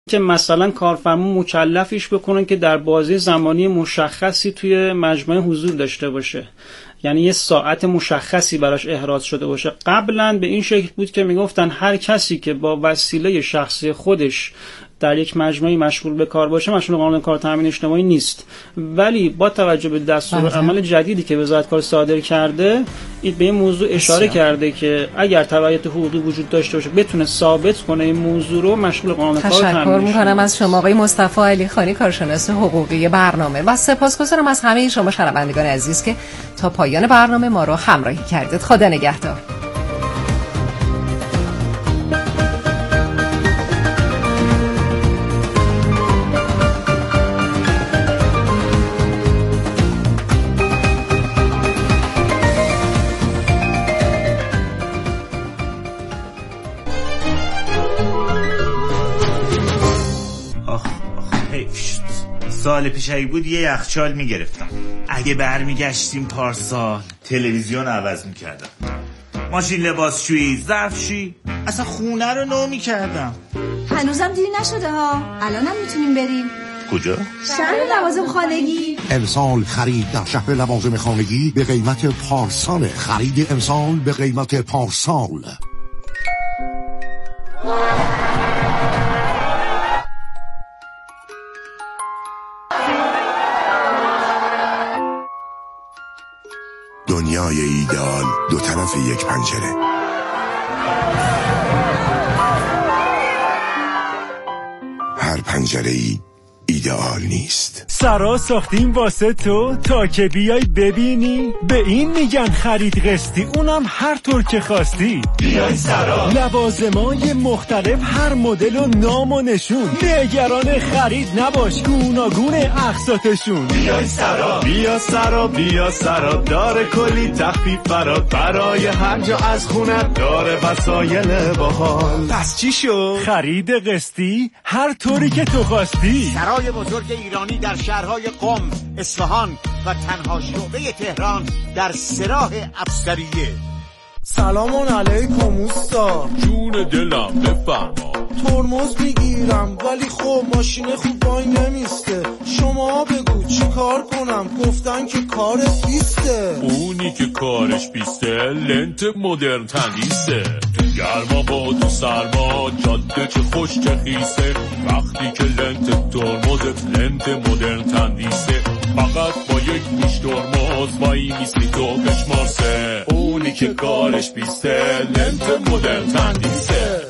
که مثلا کارفرما مکلفش بکنن که در بازه زمانی مشخصی توی مجمع حضور داشته باشه، یعنی یه ساعت مشخصی براش احراز شده باشه. قبلا به این شکل بود که میگفتن هر کسی که با وسیله شخصی خودش در یک مجموعه مشغول به کار باشه مشمول قانون کار تامین اجتماعی نیست. ولی با توجه به دستورالعمل جدیدی که وزارت کار صادر کرده، این به این موضوع اشاره کرده که اگر تبعیت حقوقی وجود داشته باشه بتونه ثابت کنه این موضوع رو مشمول قانون کار تامین اجتماعی. تشکر می‌کنم از شما آقای مصطفی علیخانی، کارشناس حقوقی برنامه، و سپاسگزارم از همه شما شنوندگان عزیز که تا پایان برنامه ما رو همراهی کردید. خدا نگهدار. سال پیش اگه بود یه یخچال میگرفتم. اگه برمیگشتیم پارسال تلویزیون عوض میکردم، ماشین لباسشویی، ظرفشویی، اصلا خونه رو نو میکردم. هنوزم دیر نشده ها، الانم میتونیم بریم. کجا؟ شهر لوازم خانگی. امسال خرید در شهر لوازم خانگی به قیمت پارسال. خرید امسال به قیمت پارسال. دنیای ایدئال دو طرف یک پنجره. هر پنجره‌ای ایدئال نیست. سرا ساختیم واسه تو تا که بیای ببینی، به این میگن خرید قسطی، اونم هر طور که خواستی. بیای سرا، لوازمای مختلف، هر مدل و نام و نشون، نگران خرید نباش، گوناگون اقساطشون. بیای سرا، بیا سرا، بیا سرا، داره کلی تخفیف برای هر جا از خونه، داره وسایل باحال. پس چی شد؟ خرید قسطی هر طوری که تو خواستی. سرای بزرگ ایرانی در شهرهای قم، اصفهان و تنها شعبه تهران در سراح افسریه. سلام علیکم اوستا. جون دلم بفرما. ترمز میگیرم ولی خب ماشین خوب وای نمیسته، شما بگو چی کار کنم؟ گفتن که کارت بیسته. اونی که کارش بیسته لنت مدرن تندیسه، تو گرما با تو سرما، جاده چه خوش چه خیسه، وقتی که لنت ترمزت لنت مدرن تندیسه، فقط با یک گوش ترمز وای میستی تو بشمارسه، اونی که کارش بیسته لنت مدرن تندیسه.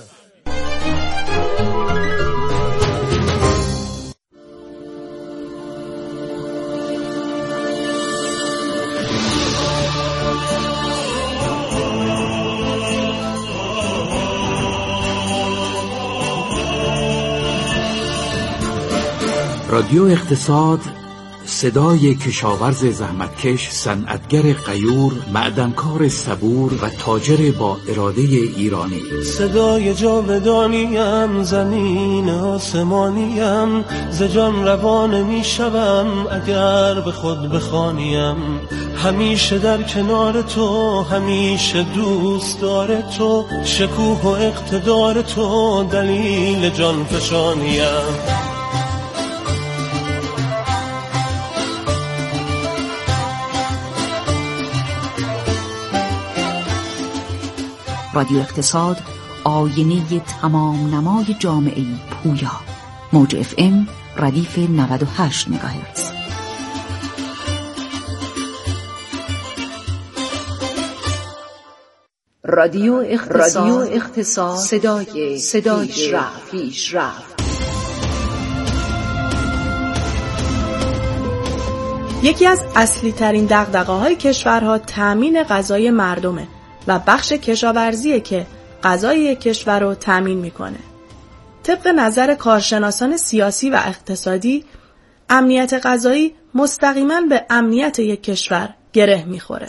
رادیو اقتصاد، صدای کشاورز زحمتکش، صنعتگر غیور، معدنکار صبور و تاجر با اراده ایرانی. صدای جاودانیم، زمین آسمانیم، ز جان روان میشوم اگر به خود بخوانیم. همیشه در کنار تو، همیشه دوست دار تو، شکوه و اقتدار تو دلیل جان فشانیم. رادیو اقتصاد، آینه تمام نمای جامعه پویا. موج FM ردیف 98 مگاهرتز. رادیو اقتصاد، صدای پیشرفت. یکی از اصلی ترین دغدغه‌های کشورها تامین غذای مردمه و بخش کشاورزیه که غذای کشور رو تامین میکنه. طبق نظر کارشناسان سیاسی و اقتصادی، امنیت غذایی مستقیما به امنیت یک کشور گره میخوره.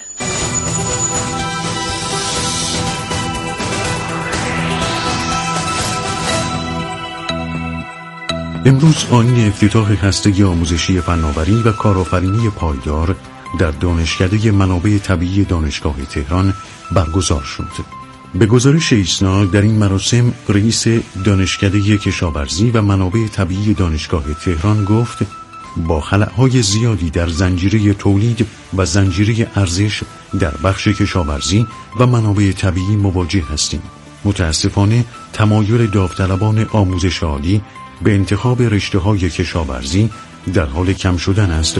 امروز آیین افتتاح هسته آموزشی فناوری و کارآفرینی پایدار در دانشکده منابع طبیعی دانشگاه تهران برگزار شد. به گزارش ایسنا در این مراسم رئیس دانشکده کشاورزی و منابع طبیعی دانشگاه تهران گفت با خلأهای زیادی در زنجیره تولید و زنجیره ارزش در بخش کشاورزی و منابع طبیعی مواجه هستیم. متاسفانه تمایل داوطلبان آموزش عالی به انتخاب رشته‌های کشاورزی در حال کم شدن است.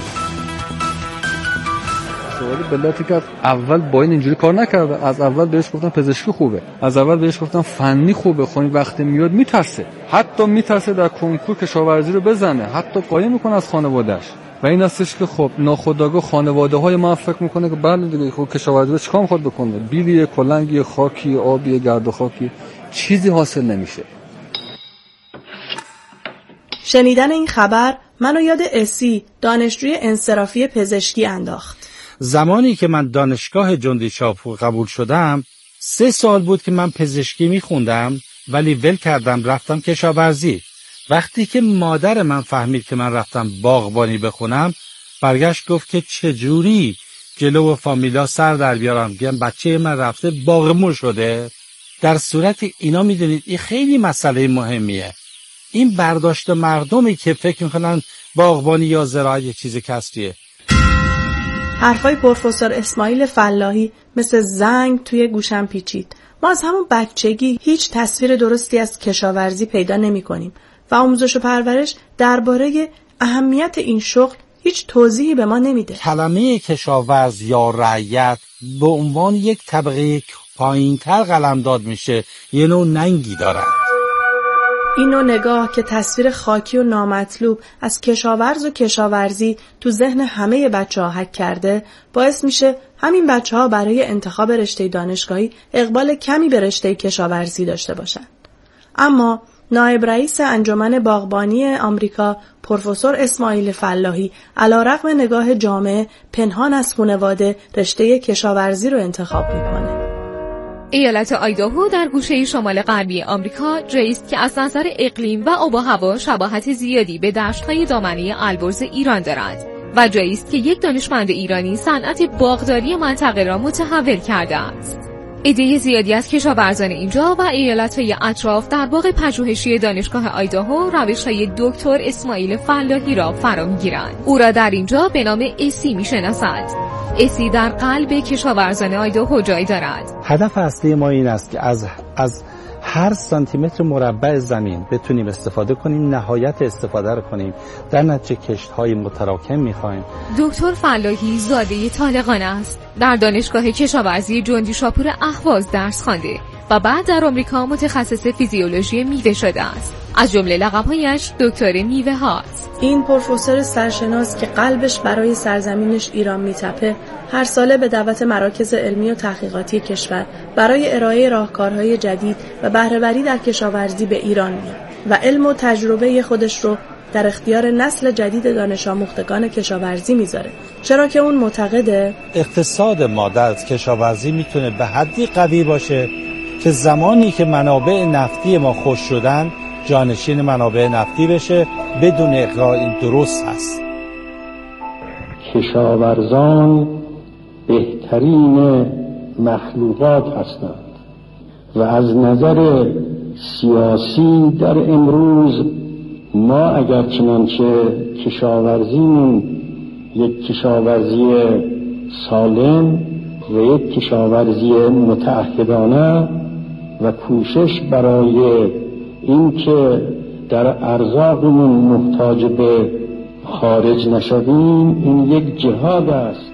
سوالی بلاتی که اول با اینجوری کار نکرده، از اول بهش گفتن پزشکی خوبه، از اول بهش گفتن فنی خوبه، خونی وقتی میاد میترسه، حتی میترسه در کنکور کشاورزی رو بزنه، حتی قایم میکنه از خانواده‌اش. و این هستش که خب ناخودآگاه خانواده‌های ما فکر میکنه که بله دیگه خب کشاورزی چیکار میخواد بکنه، بیلی کلنگی خاکی آبی گرد و خاکی، چیزی حاصل نمیشه. شنیدن این خبر منو یاد اسی، دانشجوی انصرافی پزشکی انداخت. زمانی که من دانشگاه جندی شاپور قبول شدم 3 سال بود که من پزشکی میخوندم ولی ول کردم رفتم کشاورزی. وقتی که مادر من فهمید که من رفتم باغبانی بخونم برگشت گفت که چجوری جلو فامیلا سر در بیارم بیان بچه من رفته باغمون شده. در صورت اینا میدونید این خیلی مسئله مهمیه. این برداشت مردمی که فکر میکنن باغبانی یا زراعت یه چیز کسبیه. حرفای پروفسور اسماعیل فلاحی مثل زنگ توی گوشم پیچید. ما از همون بچگی هیچ تصویر درستی از کشاورزی پیدا نمی کنیم و آموزش و پرورش درباره اهمیت این شغل هیچ توضیحی به ما نمیده. کلمه کشاورز یا رعیت به عنوان یک طبقه پایین‌تر قلمداد میشه، یه نوع ننگی دارن. این نوع نگاه که تصویر خاکی و نامطلوب از کشاورز و کشاورزی تو ذهن همه بچه‌ها حک کرده باعث میشه همین بچه‌ها برای انتخاب رشته دانشگاهی اقبال کمی به رشته کشاورزی داشته باشن. اما نایب رئیس انجمن باغبانی آمریکا پروفسور اسماعیل فلاحی علیرغم نگاه جامعه پنهان از خانواده رشته کشاورزی رو انتخاب میکنه. ایالت آیداهو در گوشه شمال غربی آمریکا جایی است که از نظر اقلیم و آب و هوا شباهت زیادی به دشت‌های دامنه البرز ایران دارد و جایی است که یک دانشمند ایرانی صنعت باغداری منطقه را متحول کرده است. عده زیادی از کشاورزان اینجا و ایالت‌های اطراف در باغ پژوهشی دانشگاه آیداهو روش‌های دکتر اسماعیل فلاحی را فرا می‌گیرند. او را در اینجا به نام اسی می‌شناسند. اسی در قلب کشاورزان آیداهو جای دارد. هدف اصلی ما این است که از هر سانتی متر مربع زمین بتونیم استفاده کنیم، نهایت استفاده رو کنیم، در نتیجه کشت‌های متراکم می‌خوایم. دکتر فلاحی زاده طالقان است. در دانشگاه کشاورزی جندی شاپور اهواز درس خوانده و بعد در آمریکا متخصص فیزیولوژی میوه شده است. از جمله لقب‌هایش دکتر میوه هاست. این پروفسور سرشناس که قلبش برای سرزمینش ایران میتپه، هر ساله به دعوت مراکز علمی و تحقیقاتی کشور برای ارائه راهکارهای جدید و بهره‌وری در کشاورزی به ایران میاد و علم و تجربه خودش رو در اختیار نسل جدید دانش آموختگان کشاورزی میذاره، چرا که اون معتقده اقتصاد ما در کشاورزی میتونه به حدی قوی باشه که زمانی که منابع نفتی ما خوش شدن جانشین منابع نفتی بشه. بدون اقرار این درست هست. کشاورزان بهترین مخلوقات هستند و از نظر سیاسی در امروز ما اگر چنانچه کشاورزیمون یک کشاورزی سالم و یک کشاورزی متعهدانه و کوشش برای این که در ارزاقمون محتاج به خارج نشویم، این یک جهاد است.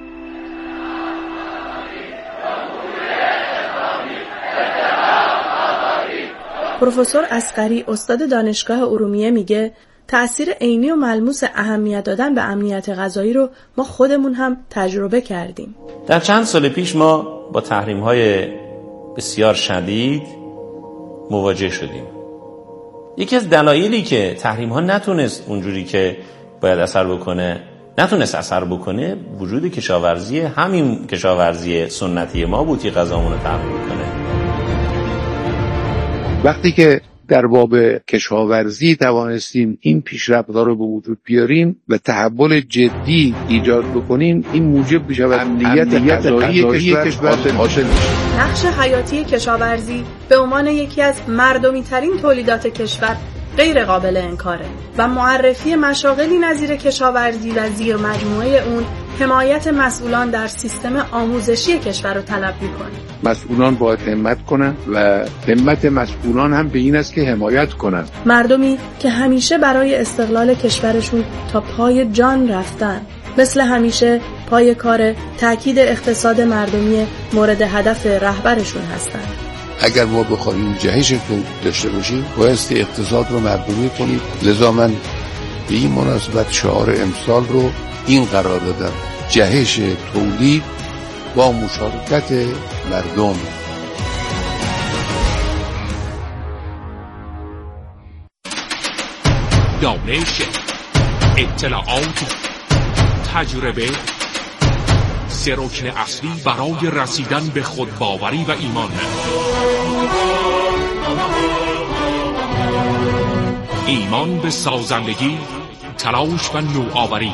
پروفسور اصغری استاد دانشگاه ارومیه میگه تأثیر عینی و ملموس اهمیت دادن به امنیت غذایی رو ما خودمون هم تجربه کردیم. در چند سال پیش ما با تحریم‌های بسیار شدید مواجه شدیم. یکی از دلایلی که تحریم‌ها نتونست اونجوری که باید نتونست اثر بکنه وجود کشاورزی، همین کشاورزی سنتی ما بود که غذامون رو تأمین کنه. وقتی که در باب کشاورزی توانستیم این پیشرفت‌ها رو به وجود بیاریم و تحول جدی ایجاد بکنیم، این موجب بشه امنیت غذایی کشور حاصل میشه. نقش حیاتی کشاورزی به عنوان یکی از مردمی ترین تولیدات کشور غیر قابل انکاره و معرفی مشاغلی نظیر کشاورزی و زیر مجموعه اون حمایت مسئولان در سیستم آموزشی کشور رو طلب می‌کنه. مسئولان باید همت کنن و همت مسئولان هم به این است که حمایت کنن. مردمی که همیشه برای استقلال کشورشون تا پای جان رفتن، مثل همیشه پای کار تأکید اقتصاد مردمی مورد هدف رهبرشون هستن. اگر ما بخوایم جهش داشته باشیم بایستی اقتصاد رو مردمی کنیم. لذا من به این مناسبت شعار امسال رو این قرار دادم: جهش تولید با مشارکت مردم. دانش، اطلاعات، تجربه، سه رکن اصلی برای رسیدن به خودباوری و ایمان. ایمان به سازندگی، تلاش و نوآوری.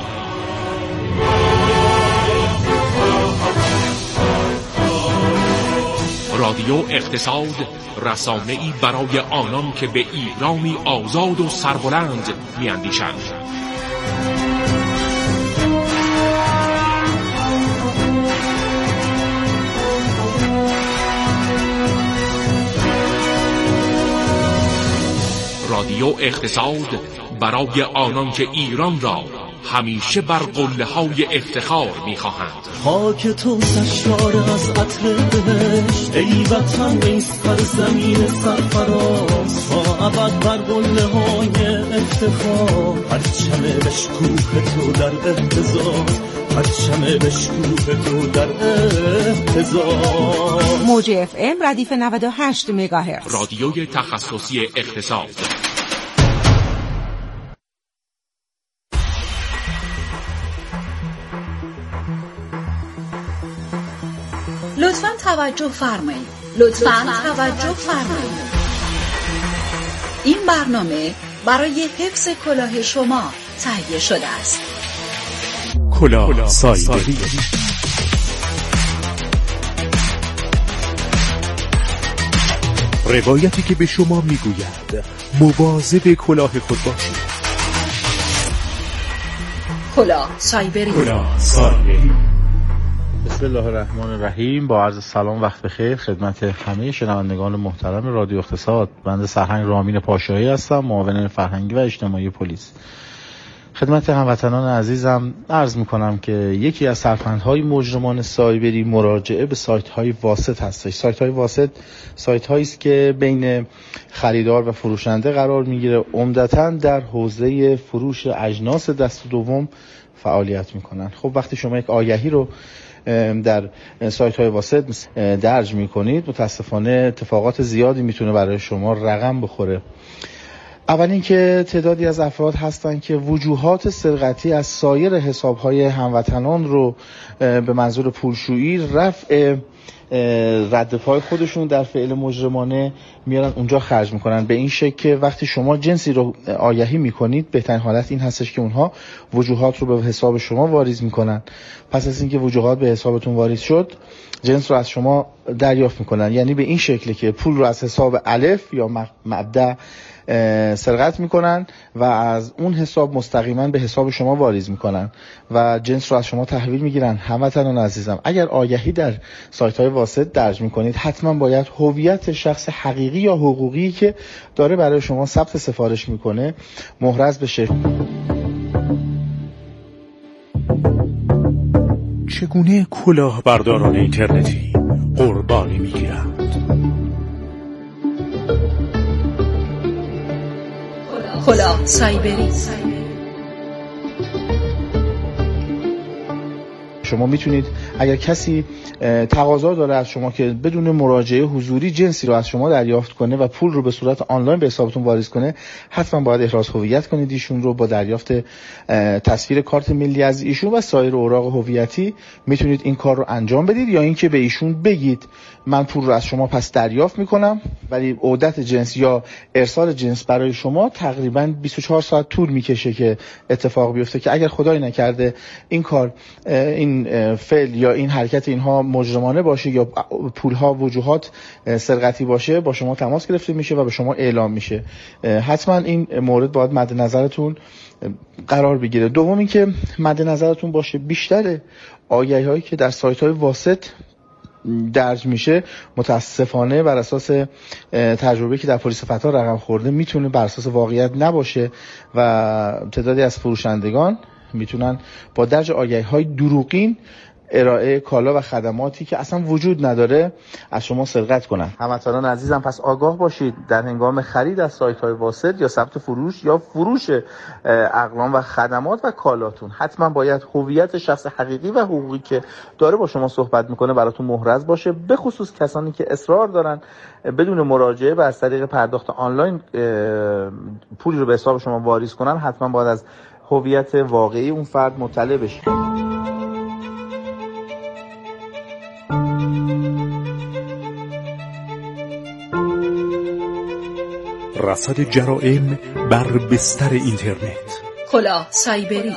رادیو اقتصاد، رسانه‌ای برای آنان که به ایرانی آزاد و سربلند می‌اندیشند. رادیو اقتصاد برای آنان که ایران را همیشه بر قله‌های افتخار می‌خواهند. خاک تو سرشار از عطر بهشت، ای وطن ای سرزمین سرفراز، تا ابد بر قله‌های افتخار، پرچم بشکوه تو در احتضار، پرچم بشکوه تو در احتضار. موج اف ام ردیف 98 مگاهرتز، رادیوی تخصصی اقتصاد. لطفاً توجه فرمایید. این برنامه برای حفظ کلاه شما تهیه شده است. کلاه سایبری. روایتی که به شما میگوید مواظب کلاه خود باشید. کلاه سایبری. بسم الله الرحمن الرحیم. با عرض سلام، وقت بخیر خدمت همه شنوندگان محترم رادیو اقتصاد. بنده سرهنگ رامین پاشایی هستم، معاون فرهنگی و اجتماعی پلیس. خدمت هموطنان عزیزم عرض میکنم که یکی از سرفندهای مجرمان سایبری مراجعه به سایت‌های واسط هستش. سایت‌های واسط سایت‌هایی است که بین خریدار و فروشنده قرار میگیره، عمدتاً در حوزه فروش اجناس دست دوم فعالیت میکنن. خب وقتی شما یک آگهی رو در سایت‌های واسط درج میکنید، متاسفانه اتفاقات زیادی میتونه برای شما رقم بخوره. اول اینکه تعدادی از افراد هستن که وجوهات سرقتی از سایر حساب‌های هموطنان رو به منظور پولشویی، رفع رد پای خودشون در فعل مجرمانه میارن اونجا خرج میکنن، به این شکل که وقتی شما جنسی رو آگهی میکنید بهترین حالت این هستش که اونها وجوهات رو به حساب شما واریز میکنن. پس از اینکه وجوهات به حسابتون واریز شد، جنس رو از شما دریافت میکنن، یعنی به این شکل که پول رو از حساب الف یا مبدأ سرقت میکنن و از اون حساب مستقیما به حساب شما واریز میکنن و جنس رو از شما تحویل میگیرن. هموطنان عزیزم، اگر آگهی در سایت های واسط درج میکنید، حتما باید هویت شخص حقیقی یا حقوقی که داره برای شما ثبت سفارش میکنه محرز بشه. چگونه کلاهبرداران اینترنتی قربانی میگیرند؟ کلاه سایبری. شما میتونید اگر کسی تقاضا داره از شما که بدون مراجعه حضوری جنسی رو از شما دریافت کنه و پول رو به صورت آنلاین به حسابتون واریز کنه، حتما باید احراز هویت کنید ایشون رو. با دریافت تصویر کارت ملی از ایشون و سایر اوراق هویتی میتونید این کار رو انجام بدید، یا اینکه به ایشون بگید من پول رو از شما پس دریافت میکنم، ولی عودت جنس یا ارسال جنس برای شما تقریبا 24 ساعت طول میکشه که اتفاق بیفته، که اگر خدای نکرده این کار، این فعل یا این حرکت اینها مجرمانه باشه یا پولها وجوهات سرقتی باشه، با شما تماس گرفته میشه و به شما اعلام میشه. حتما این مورد باید مد نظرتون قرار بگیره. دوم این که مد نظرتون باشه بیشتر آگهی هایی که در سایت های واسط درج میشه متاسفانه بر اساس تجربه که در پلیس فتا رقم خورده میتونه بر اساس واقعیت نباشه و تعدادی از فروشندگان میتونن با درج آگهی‌های دروغین ارائه کالا و خدماتی که اصلا وجود نداره از شما سرقت کنن. هموطنان عزیزم پس آگاه باشید در هنگام خرید از سایت‌های واسط یا ثبت فروش یا فروش اقلام و خدمات و کالاتون حتما باید هویت شخص حقیقی و حقوقی که داره با شما صحبت میکنه براتون محرز باشه، به خصوص کسانی که اصرار دارن بدون مراجعه و از طریق پرداخت آنلاین پولی رو به حساب شما واریز کنن. حتما باید از هویت واقعی اون فرد مطلع بشید. رصد جرائم بر بستر اینترنت. کلاه سایبری.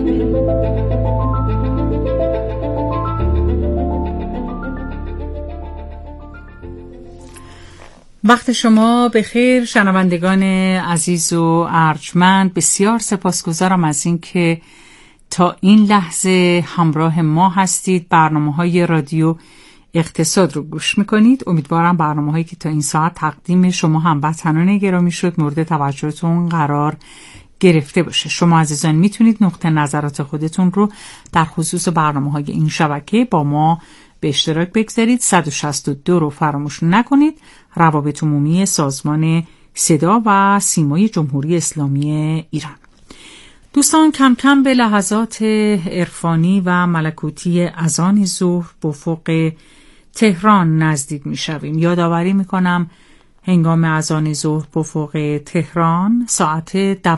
وقت شما بخیر شنوندگان عزیز و ارجمند. بسیار سپاسگزارم از این که تا این لحظه همراه ما هستید. برنامه‌های رادیو اقتصاد رو گوش میکنید. امیدوارم برنامه‌هایی که تا این ساعت تقدیم شما هموطنان گرامی شد مورد توجهتون قرار گرفته باشه. شما عزیزان میتونید نقطه نظرات خودتون رو در خصوص برنامه‌های این شبکه با ما به اشتراک بگذارید. 162 رو فراموش نکنید. روابط عمومی سازمان صدا و سیمای جمهوری اسلامی ایران. دوستان کم کم به لحظات عرفانی و ملکوتی اذان ظهر به افق تهران نزدیک می شویم. یادآوری می کنم هنگام اذان ظهر به افق تهران ساعت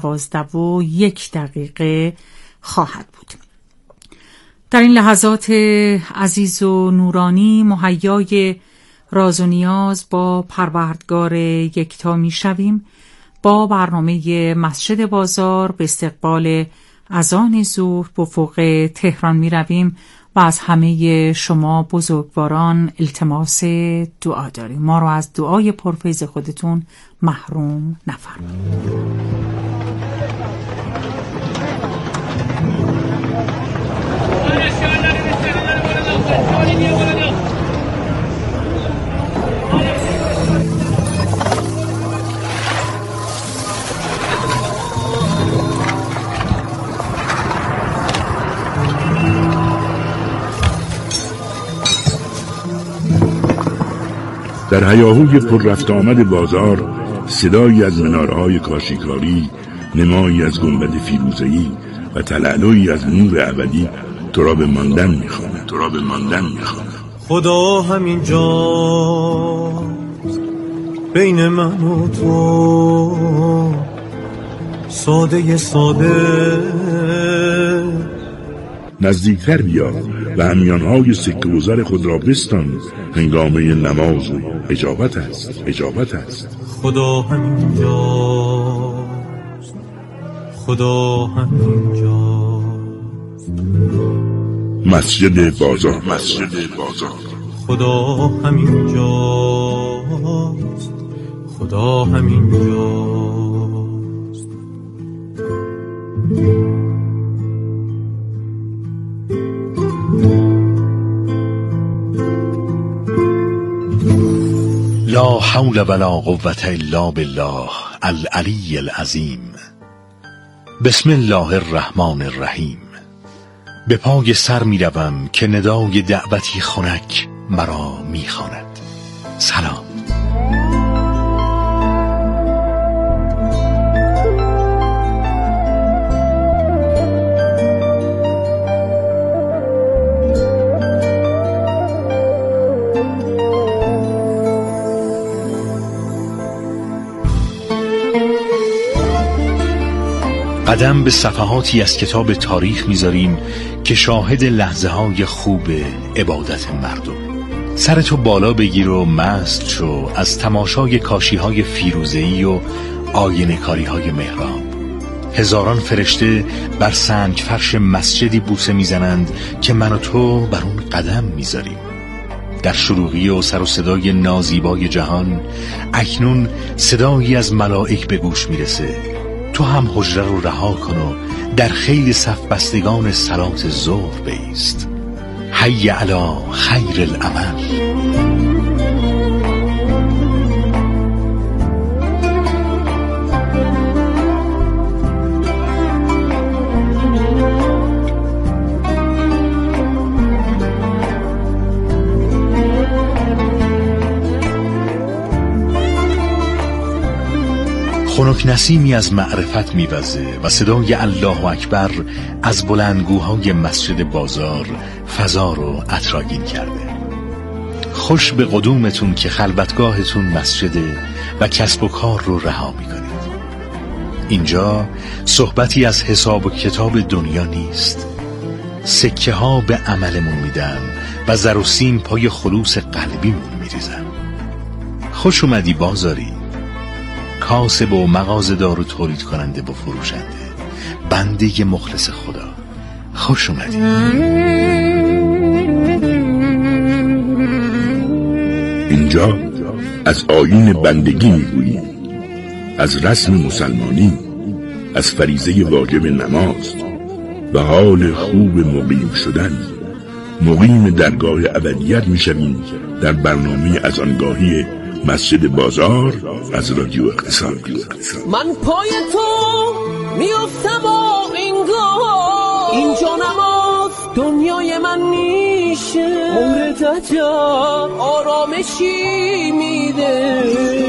12:01 خواهد بود. در این لحظات عزیز و نورانی مهیای راز و نیاز با پروردگار یکتا می شویم. با برنامه مسجد بازار به استقبال اذان ظهر به افق تهران می رویم و از همه شما بزرگواران التماس دعا داریم. ما رو از دعای پرفیض خودتون محروم نفرمایید. در هیاهوی پر رفت آمد بازار صدایی از منارهای کاشیکاری، نمایی از گنبد فیروزه‌ای و تلالویی از نور ابدی تو را به ماندن می‌خواند. خدا همین جا بین من و تو، ساده نزدیکتر بیا و همیانهای سکه و زر خود را بستان. هنگامه نماز و اجابت است. خدا همین جاست، خدا همین جاست. مسجد بازار. خدا همین جاست، خدا همین جاست. لا حول ولا قوة الا بالله العلی العظیم. بسم الله الرحمن الرحیم. به پای سر می روم که ندای دعوتی خنک مرا می خواند. سلام. قدم به صفحاتی از کتاب تاریخ میذاریم که شاهد لحظه های خوب عبادت مردم. سرتو بالا بگیر و مست شو از تماشای کاشی های فیروزه‌ای و آینه کاری های محراب. هزاران فرشته بر سنگ فرش مسجدی بوسه میزنند که من و تو بر اون قدم میذاریم. در شروقی و سر و صدای نازیبای جهان اکنون صدایی از ملائک به گوش میرسه. تو هم حجره رو رها کن و در خیل صف بستگان صلات ظهر بایست. حی علی خیر العمل. خنک نسیمی از معرفت میوزه و صدای الله اکبر از بلندگوهای مسجد بازار فضا رو عطرآگین کرده. خوش به قدومتون که خلوتگاهتون مسجده و کسب و کار رو رها میکنید. اینجا صحبتی از حساب و کتاب دنیا نیست. سکه ها به عملمون میدن و زر و سیم پای خلوص قلبیمون میریزن. خوش اومدی بازاری، کاسب و مغازه‌دار و تولید کننده و فروشنده، بنده مخلص خدا، خوش اومدی. اینجا از آیین بندگی میگوییم، از رسم مسلمانی، از فریضه واجب نماز و حال خوب مقیم شدن. مقیم درگاه ابدیت میشویم در برنامه از آنگاهی مسجد بازار از رادیو اقتصاد. من پای تو میافتم و اینجا نماز دنیای من میشه، مورد عجب آرامشی میده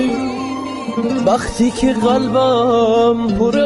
وقتی که قلبم پر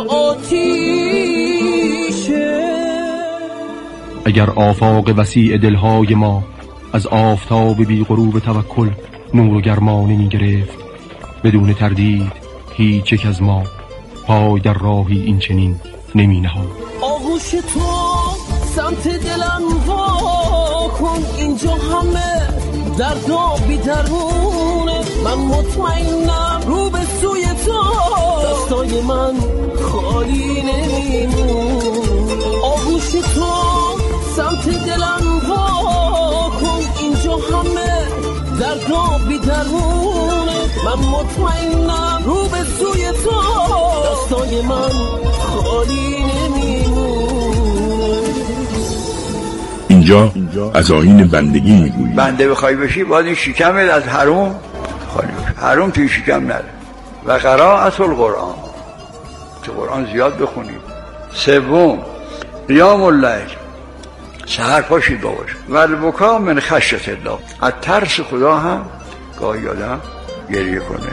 آتیشه. اگر آفاق وسیع دلهای ما از آفتاب بی غروب توکل نور و گرما نمی گرفت، بدون تردید هیچ یک از ما پای در راهی این چنین نمی نهاد. آغوش تو سمت دلم وا کن، اینجا همه درد و بی‌درمونه. من مطمئنم رو به سوی تو دستای من خالی نمیمونه. آغوش تو سمت دلم وا کن، اینجا همه درد و بی‌درمونه. من مطمئنم رو به سوی تو دستای من خالی نمیمونه. اینجا از آیین بندگی میگوییم. بنده بخوای بشی باید این شکمت از حرام خالی بشه. حرام توی شکم نره. و قرائت القرآن، که قرآن زیاد بخونید. سوم قیام اللیل، سحر پاشید باش. و البکا من خشیت الله، از ترس خدا هم گاهی آدم گریه کنه.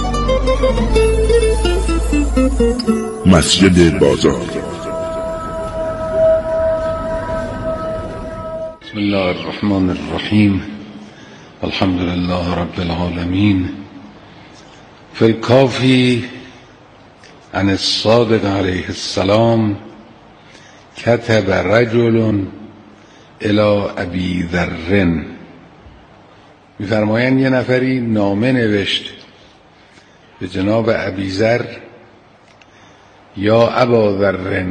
مسجد بازار. بسم الله الرحمن الرحیم. الحمد لله رب العالمین. فی الکافی عن الصادق علیه السلام کتب رجل الی ابی ذر. می‌فرمایند یه نفری نامه نوشت به جناب ابی ذر: یا ابا ذر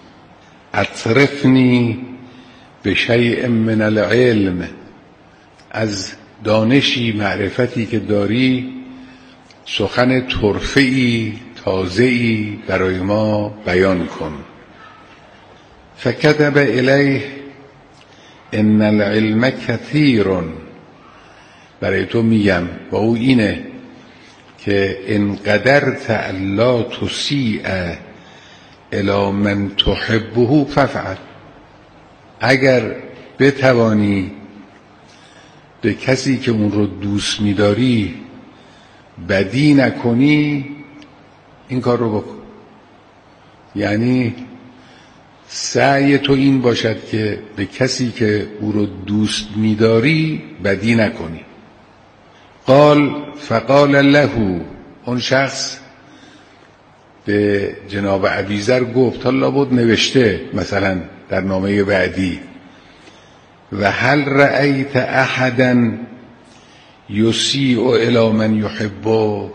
اطرفنی به شیء من العلم، از دانشی معرفتی که داری سخن طرفه‌ای تازه‌ای برای ما بیان کن. فکتب الیه ان العلم کثیر. برای تو میگم و او اینه که ان قدرت الا تسیء الی من تحبه فافعل. اگر بتوانی به کسی که اون رو دوست می‌داری بدی نکنی، این کار رو بکن. یعنی سعی تو این باشد که به کسی که او رو دوست می‌داری بدی نکنی. فقال له، اون شخص به جناب ابیذر گفت، حالا بود نوشته مثلا در نامه بعدی، و هل رأیت احدا یسیء الی من یحبه.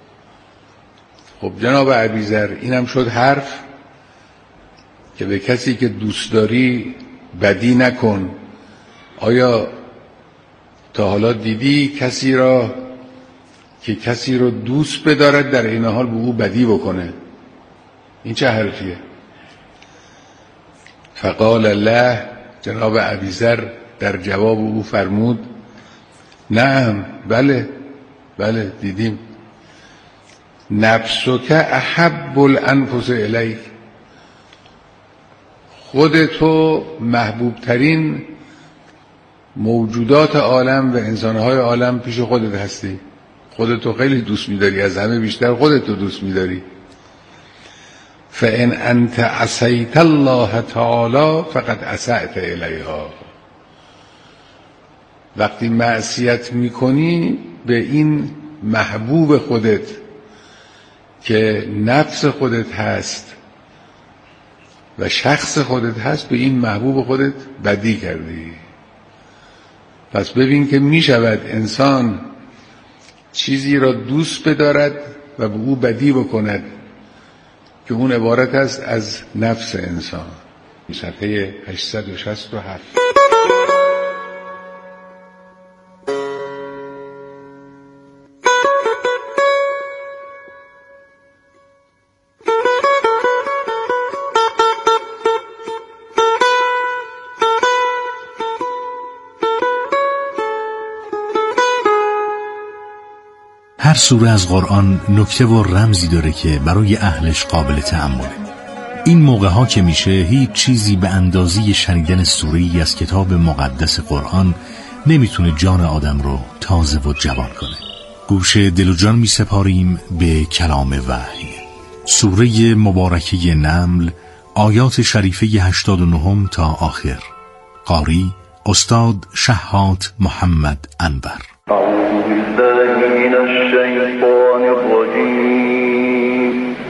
خب جناب ابیذر اینم شد حرف که به کسی که دوست داری بدی نکن. آیا تا حالا دیدی کسی را که کسی رو دوست بدارد در این حال به او بدی بکنه؟ این چه حرفیه؟ فقال الله، جناب ابیذر در جواب او فرمود نعم، بله دیدیم. نفسک احب الانفس الیک، خودتو محبوب ترین موجودات عالم و انسانهای عالم پیش خودت هستی. خودتو خیلی دوست می‌داری، از همه بیشتر خودتو دوست می‌داری. فإن أنت عصيت الله تعالی فقد عصيت الیها. وقتی معصیت میکنی به این محبوب خودت که نفس خودت هست و شخص خودت هست، به این محبوب خودت بدی کردی. پس ببین که میشود انسان چیزی را دوست بدارد و به او بدی بکند که اون عبارت است از نفس انسان. صفحه 867. هر سوره از قرآن نکته و رمزی داره که برای اهلش قابل تأمله. این موقع ها که میشه هیچ چیزی به اندازه شنیدن سوره‌ای از کتاب مقدس قرآن نمیتونه جان آدم رو تازه و جوان کنه. گوش دل و جان میسپاریم به کلام وحی. سوره مبارکه نمل، آیات شریفه 89 تا آخر. قاری استاد شهات محمد انور. أعوذ بالله من الشيطان الرجيم.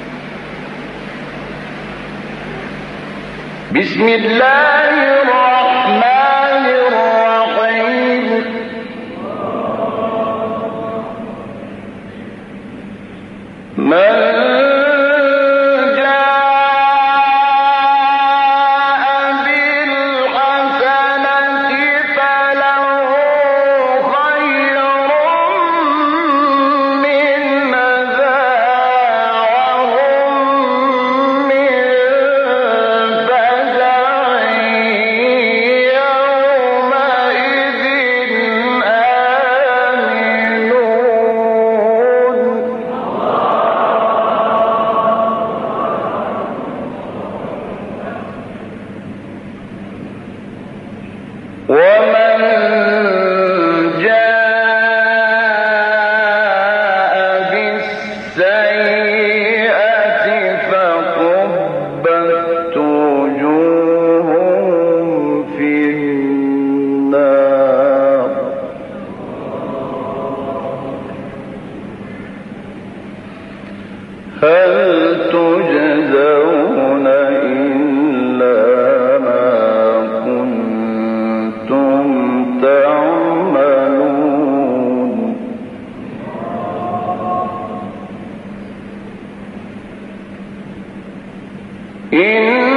بسم الله الرحمن الرحيم. من إن